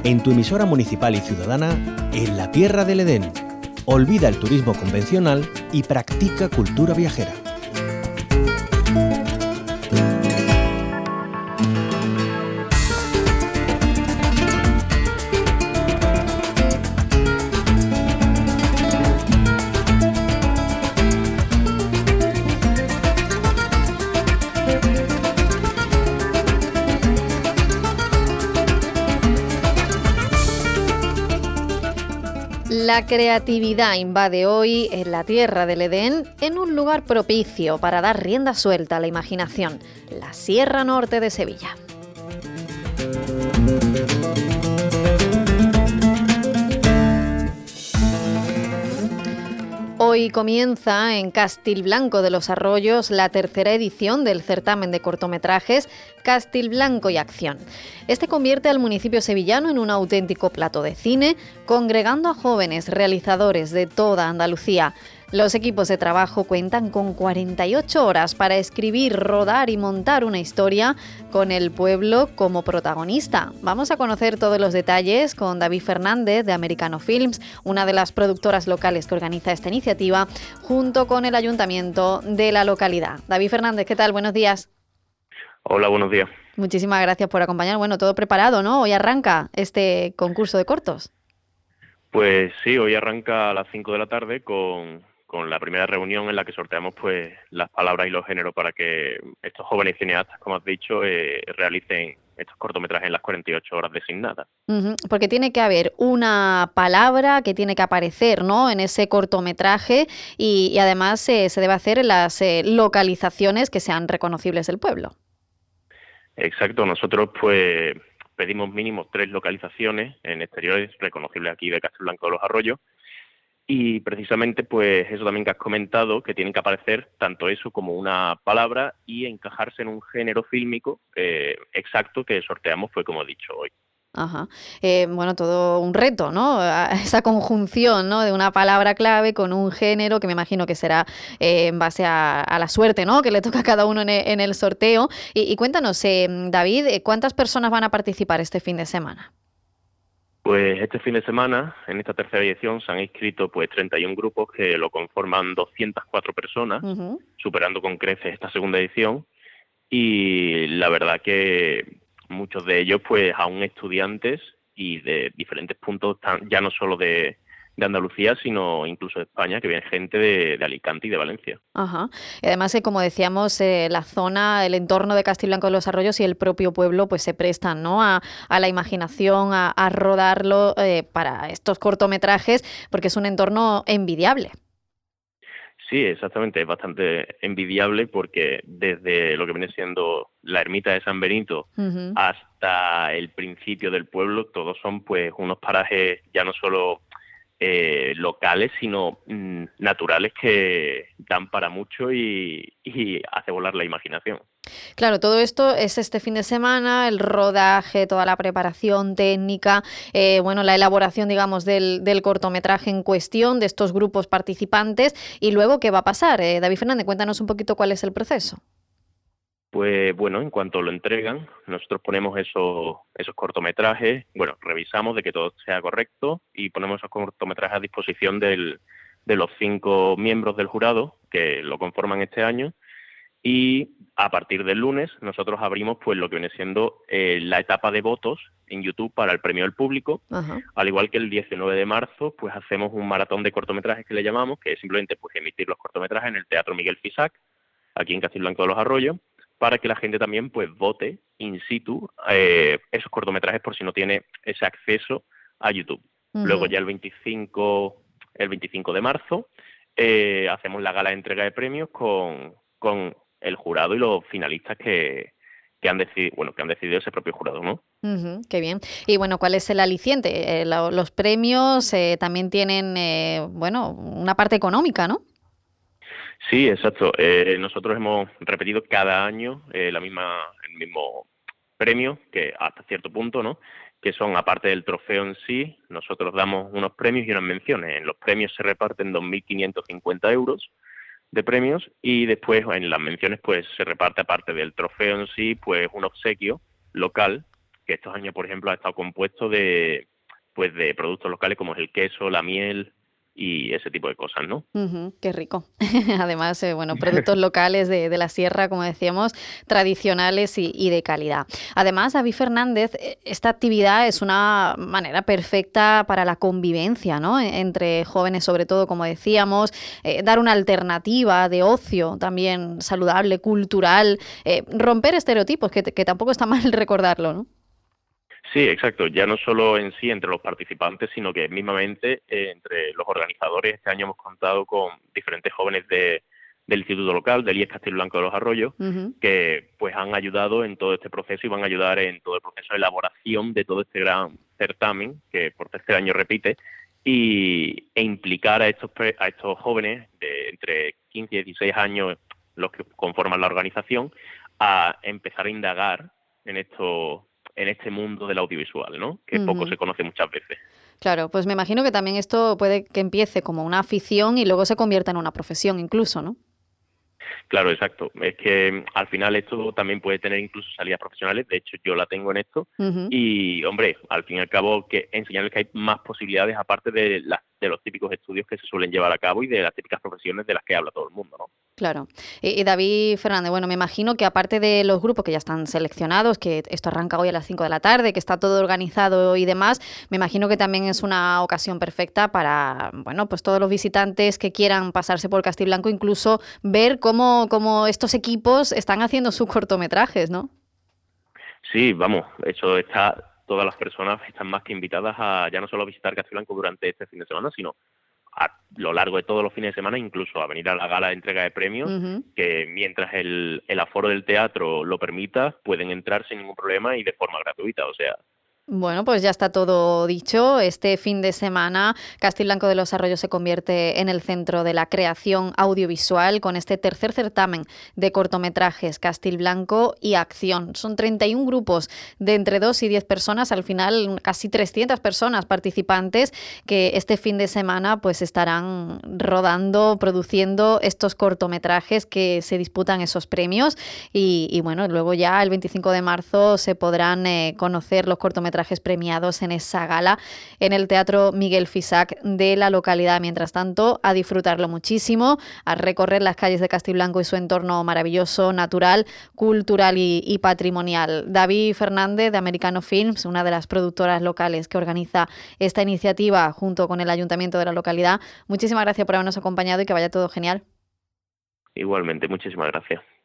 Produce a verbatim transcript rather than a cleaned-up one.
en tu emisora municipal y ciudadana, en la Tierra del Edén. Olvida el turismo convencional y practica cultura viajera. La creatividad invade hoy en la Tierra del Edén en un lugar propicio para dar rienda suelta a la imaginación, la Sierra Norte de Sevilla. Hoy comienza en Castilblanco de los Arroyos la tercera edición del certamen de cortometrajes Castilblanco y Acción. Este convierte al municipio sevillano en un auténtico plato de cine, congregando a jóvenes realizadores de toda Andalucía. Los equipos de trabajo cuentan con cuarenta y ocho horas para escribir, rodar y montar una historia con el pueblo como protagonista. Vamos a conocer todos los detalles con David Fernández de Americano Films, una de las productoras locales que organiza esta iniciativa, junto con el ayuntamiento de la localidad. David Fernández, ¿qué tal? Buenos días. Hola, buenos días. Muchísimas gracias por acompañar. Bueno, todo preparado, ¿no? Hoy arranca este concurso de cortos. Pues sí, hoy arranca a las cinco de la tarde con... con la primera reunión en la que sorteamos pues las palabras y los géneros para que estos jóvenes cineastas, como has dicho, eh, realicen estos cortometrajes en las cuarenta y ocho horas designadas. Uh-huh, porque tiene que haber una palabra que tiene que aparecer, ¿no?, en ese cortometraje y, y además eh, se debe hacer en las eh, localizaciones que sean reconocibles del pueblo. Exacto, nosotros pues pedimos mínimo tres localizaciones en exteriores reconocibles aquí de Castilblanco de los Arroyos. Y precisamente, pues eso también que has comentado, que tienen que aparecer tanto eso como una palabra y encajarse en un género fílmico eh, exacto que sorteamos, fue como he dicho hoy. Ajá. Eh, bueno, todo un reto, ¿no? Esa conjunción, ¿no?, de una palabra clave con un género que me imagino que será eh, en base a, a la suerte, ¿no?, que le toca a cada uno en el, en el sorteo. Y, y cuéntanos, eh, David, ¿cuántas personas van a participar este fin de semana? Pues este fin de semana, en esta tercera edición, se han inscrito pues treinta y un grupos que lo conforman doscientas cuatro personas, uh-huh. superando con creces esta segunda edición. Y la verdad que muchos de ellos pues aún estudiantes y de diferentes puntos, ya no solo de, de Andalucía, sino incluso de España, que viene gente de, de Alicante y de Valencia. Ajá. Y además, eh, como decíamos, eh, la zona, el entorno de Castilblanco de los Arroyos y el propio pueblo pues se prestan, ¿no?, a, a la imaginación, a, a rodarlo eh, para estos cortometrajes, porque es un entorno envidiable. Sí, exactamente, es bastante envidiable porque desde lo que viene siendo la ermita de San Benito uh-huh. hasta el principio del pueblo, todos son pues unos parajes ya no solo eh, locales, sino mm, naturales que dan para mucho y, y hace volar la imaginación. Claro, todo esto es este fin de semana, el rodaje, toda la preparación técnica, eh, bueno, la elaboración, digamos, del, del cortometraje en cuestión, de estos grupos participantes. Y luego, ¿qué va a pasar? Eh, David Fernández, cuéntanos un poquito cuál es el proceso. Pues bueno, en cuanto lo entregan, nosotros ponemos esos, esos cortometrajes, bueno, revisamos de que todo sea correcto y ponemos esos cortometrajes a disposición del, de los cinco miembros del jurado que lo conforman este año. Y a partir del lunes nosotros abrimos pues lo que viene siendo eh, la etapa de votos en YouTube para el premio del público. Ajá. Al igual que el diecinueve de marzo pues hacemos un maratón de cortometrajes que le llamamos, que es simplemente pues emitir los cortometrajes en el Teatro Miguel Fisac, aquí en Castilblanco de los Arroyos, para que la gente también pues vote in situ eh, esos cortometrajes por si no tiene ese acceso a YouTube. Uh-huh. Luego ya el veinticinco, el veinticinco de marzo eh, hacemos la gala de entrega de premios con, con el jurado y los finalistas que, que han decidido, bueno, que han decidido ese propio jurado, ¿no? Uh-huh, qué bien. Y bueno, ¿cuál es el aliciente? Eh, lo, los premios eh, también tienen, eh, bueno, una parte económica, ¿no? Sí, exacto. Eh, nosotros hemos repetido cada año eh, la misma, el mismo premio, que hasta cierto punto, ¿no?, que son, aparte del trofeo en sí, nosotros damos unos premios y unas menciones. En los premios se reparten dos mil quinientos cincuenta euros de premios y después en las menciones pues se reparte, aparte del trofeo en sí, pues un obsequio local que estos años, por ejemplo, ha estado compuesto de, pues, de productos locales como es el queso, la miel y ese tipo de cosas, ¿no? Ujú, qué rico. Además, eh, bueno, productos locales de, de la sierra, como decíamos, tradicionales y, y de calidad. Además, David Fernández, eh, esta actividad es una manera perfecta para la convivencia, ¿no? E- Entre jóvenes, sobre todo, como decíamos, eh, dar una alternativa de ocio también saludable, cultural, eh, romper estereotipos, que, que tampoco está mal recordarlo, ¿no? Sí, exacto. Ya no solo en sí entre los participantes, sino que mismamente eh, entre los organizadores. Este año hemos contado con diferentes jóvenes de, del instituto local, del I E S Castilblanco de los Arroyos, Ujú. que pues han ayudado en todo este proceso y van a ayudar en todo el proceso de elaboración de todo este gran certamen, que por tercer año repite, y, e implicar a estos, pre- a estos jóvenes de entre quince y dieciséis años, los que conforman la organización, a empezar a indagar en esto, en este mundo del audiovisual, ¿no? Que poco Ujú. se conoce muchas veces. Claro, pues me imagino que también esto puede que empiece como una afición y luego se convierta en una profesión incluso, ¿no? Claro, exacto. Es que mm, al final esto también puede tener incluso salidas profesionales. De hecho, yo la tengo en esto. Ujú. Y, hombre, al fin y al cabo, que enseñarles que hay más posibilidades aparte de, las de los típicos estudios que se suelen llevar a cabo y de las típicas profesiones de las que habla todo el mundo, ¿no? Claro. Y, y David Fernández, bueno, me imagino que aparte de los grupos que ya están seleccionados, que esto arranca hoy a las cinco de la tarde, que está todo organizado y demás, me imagino que también es una ocasión perfecta para, bueno, pues todos los visitantes que quieran pasarse por Castiblanco, incluso ver cómo, cómo estos equipos están haciendo sus cortometrajes, ¿no? Sí, vamos, eso está, todas las personas están más que invitadas a ya no solo a visitar Castiblanco durante este fin de semana, sino a lo largo de todos los fines de semana, incluso a venir a la gala de entrega de premios, Ujú. que mientras el, el aforo del teatro lo permita, pueden entrar sin ningún problema y de forma gratuita. O sea, Bueno, pues ya está todo dicho. Este fin de semana, Castiblanco de los Arroyos se convierte en el centro de la creación audiovisual con este tercer certamen de cortometrajes Castilblanco y Acción. Son treinta y un grupos de entre dos y diez personas, al final casi trescientas personas participantes que este fin de semana pues estarán rodando, produciendo estos cortometrajes que se disputan esos premios y, y bueno, luego ya el veinticinco de marzo se podrán eh, conocer los cortometrajes premiados en esa gala en el Teatro Miguel Fisac de la localidad. Mientras tanto, a disfrutarlo muchísimo, a recorrer las calles de Castiblanco y su entorno maravilloso, natural, cultural y, y patrimonial. David Fernández, de Americano Films, una de las productoras locales que organiza esta iniciativa junto con el ayuntamiento de la localidad, muchísimas gracias por habernos acompañado y que vaya todo genial. igualmente, muchísimas gracias.